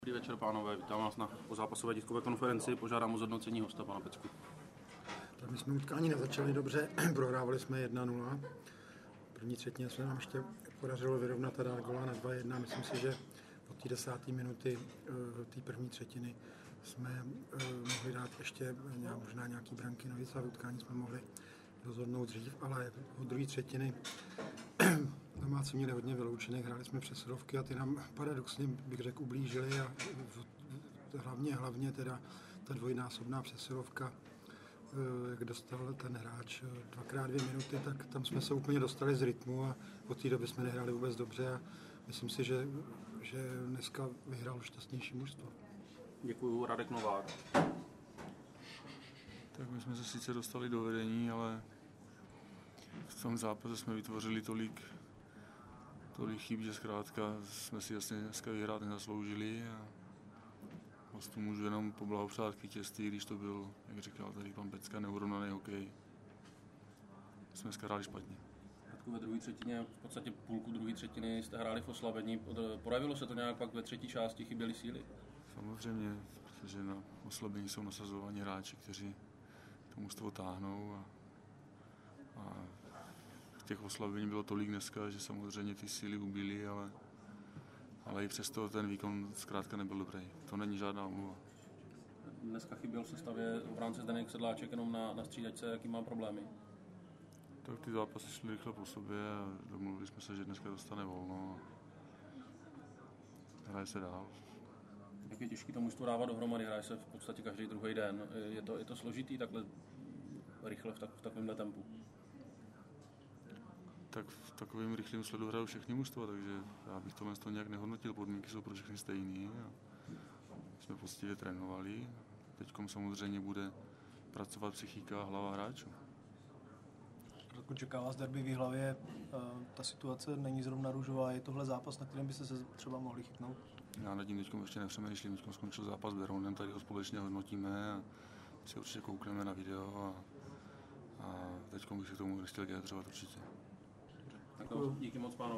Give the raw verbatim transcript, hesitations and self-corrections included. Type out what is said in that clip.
Dobrý večer, pánové. Vítám vás na pozápasové tiskové konferenci. Požádám o zhodnocení hosta, pana Pecku. Tak my jsme utkání nezačali dobře, prohrávali jsme jedna nula. První třetině se nám ještě podařilo vyrovnat a dát gola na dva jedna. Myslím si, že od té desáté minuty té první třetiny jsme mohli dát ještě možná nějaký branky navíc a v utkání jsme mohli rozhodnout dřív, ale od druhé třetiny domácí měli hodně vyloučených, hráli jsme přesilovky a ty nám paradoxně, bych řekl, ublížili a hlavně, hlavně teda ta dvojnásobná přesilovka, jak dostal ten hráč dvakrát dvě minuty, tak tam jsme se úplně dostali z rytmu a od té doby jsme nehráli vůbec dobře a myslím si, že, že dneska vyhrál šťastnější mužstvo. Děkuju, Radek Novák. Tak my jsme se sice dostali do vedení, ale v tom zápase jsme vytvořili tolik, tolik chyb, že zkrátka jsme si jasně dneska vyhrát nezasloužili a vlastně můžu jenom poblahopřát k vítězství, když to byl, jak říkal tady pan Pecka, neurovnaný hokej. Jsme dneska hráli špatně. Ve druhé třetině, v podstatě půlku druhé třetiny jste hráli v oslabení. Projevilo se to nějak pak ve třetí části, chyběly síly? Samozřejmě, protože na oslabení jsou nasazováni hráči, kteří to mužstvo táhnou a, a těch oslabení bylo tolik dneska, že samozřejmě ty síly ubily, ale, ale i přesto ten výkon zkrátka nebyl dobrý. To není žádná omluva. Dneska chyběl v sestavě obránce Zdeněk Sedláček jenom na, na střídačce, jaký má problémy? Tak ty zápasy šly rychle po sobě a domluvili jsme se, že dneska dostane volno a hraje se dál. Jak je těžké to mužstvo dávat dohromady, hraje se v podstatě každý druhý den. Je to, je to složitý takhle rychle v, tak, v takovémhle tempu? Tak v takovém rychlém sledu hrajou všechny mužstva, takže já bych tohle to nějak nehodnotil, podmínky jsou pro všechny stejné. Jsme poctivě trénovali, teďkom samozřejmě bude pracovat psychika a hlava hráčů. Radku, čeká vás derby v Jihlavě, ta situace není zrovna růžová, je tohle zápas, na kterém byste se třeba mohli chytnout? Já nad tím teďkom ještě nepřemýšlím, teďkom skončil zápas s Berounem, tady ho společně hodnotíme a si určitě koukneme na video a, a teďkom bych se k tomu chtěl vyjadřovat určitě. Tak díky moc, pánové.